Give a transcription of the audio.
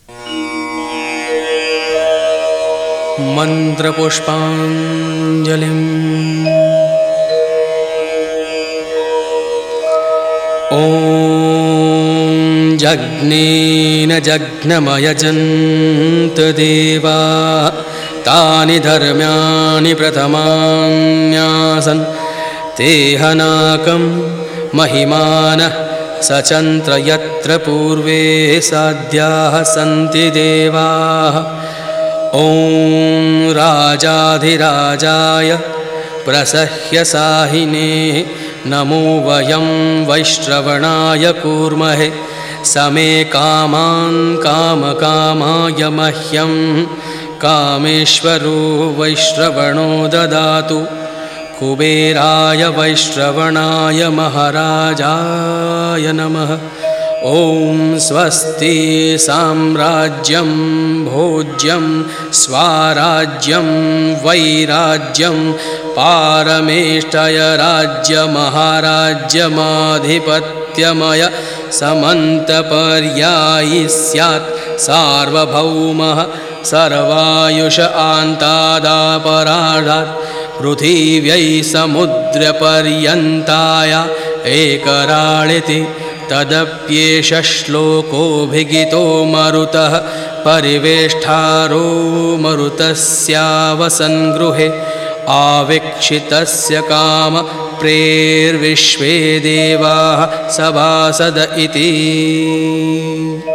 मन्त्रपुष्पाञ्जलिम्। ॐ जज्ञेन जज्ञमयजन्त देवा तानि धर्म्याणि प्रथमान्यासन् तेहनाकं महिमानः सचन्त्र यत्र पूर्वे साध्याः सन्ति देवाः। ॐ राजाधिराजाय प्रसह्यसाहिने नमो वयं वैश्रवणाय कूर्महे समे कामान् कामकामाय मह्यं कामेश्वरो वैश्रवणो ददातु कुबेराय वैश्रवणाय महाराजाय नमः। ॐ स्वस्ति साम्राज्यं भोज्यं स्वाराज्यं वैराज्यं पारमेष्टयराज्यमहाराज्यमाधिपत्यमय समन्तपर्यायी स्यात् सार्वभौमः सर्वायुष आन्तादापराधात् पृथिव्यै समुद्रपर्यन्ताय एकराळिति तदप्येष श्लोकोऽभिगितो मरुतः परिवेष्टारो मरुतस्यावसन्गृहे आवीक्षितस्य काम प्रेर्विश्वे देवाः सभासद इति।